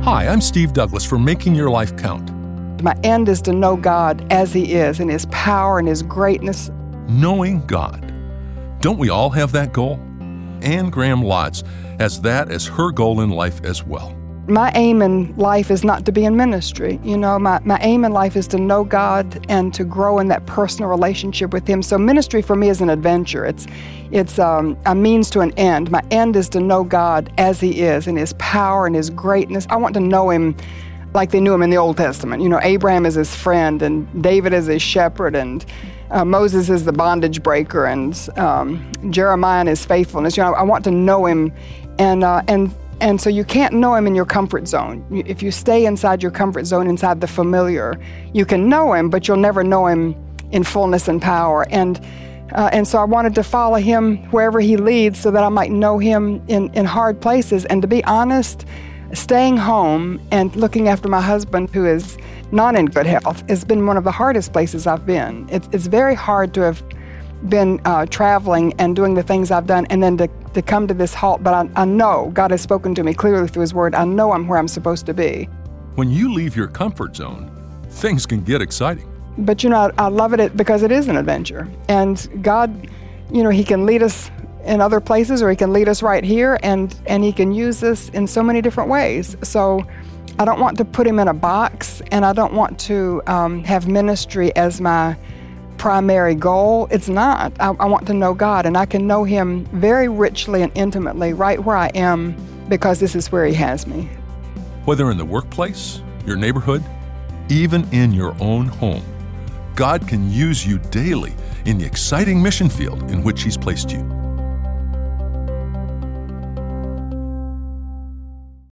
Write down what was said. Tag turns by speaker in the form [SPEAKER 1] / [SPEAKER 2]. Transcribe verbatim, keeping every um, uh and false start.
[SPEAKER 1] Hi, I'm Steve Douglas for Making Your Life Count.
[SPEAKER 2] My end is to know God as He is, in His power and His greatness.
[SPEAKER 1] Knowing God. Don't we all have that goal? Anne Graham Lotz has that as her goal in life as well.
[SPEAKER 2] My aim in life is not to be in ministry. You know, my, my aim in life is to know God and to grow in that personal relationship with Him. So ministry for me is an adventure. It's it's um, a means to an end. My end is to know God as He is, in His power and His greatness. I want to know Him like they knew Him in the Old Testament. You know, Abraham is His friend, and David is His shepherd, and uh, Moses is the bondage breaker, and um, Jeremiah and his faithfulness. You know, I want to know Him, and uh, and And so you can't know Him in your comfort zone. If you stay inside your comfort zone, inside the familiar, you can know Him, but you'll never know Him in fullness and power. And uh, and so I wanted to follow Him wherever He leads so that I might know Him in, in hard places. And to be honest, staying home and looking after my husband, who is not in good health, has been one of the hardest places I've been. It's, it's very hard to have been uh, traveling and doing the things I've done, and then to, to come to this halt. But I, I know God has spoken to me clearly through His Word. I know I'm where I'm supposed to be.
[SPEAKER 1] When you leave your comfort zone, things can get exciting.
[SPEAKER 2] But you know, I, I love it because it is an adventure. And God, you know, He can lead us in other places, or He can lead us right here, and, and He can use us in so many different ways. So I don't want to put Him in a box, and I don't want to um, have ministry as my primary goal. It's not. I, I want to know God, and I can know Him very richly and intimately right where I am, because this is where He has me.
[SPEAKER 1] Whether in the workplace, your neighborhood, even in your own home, God can use you daily in the exciting mission field in which He's placed you.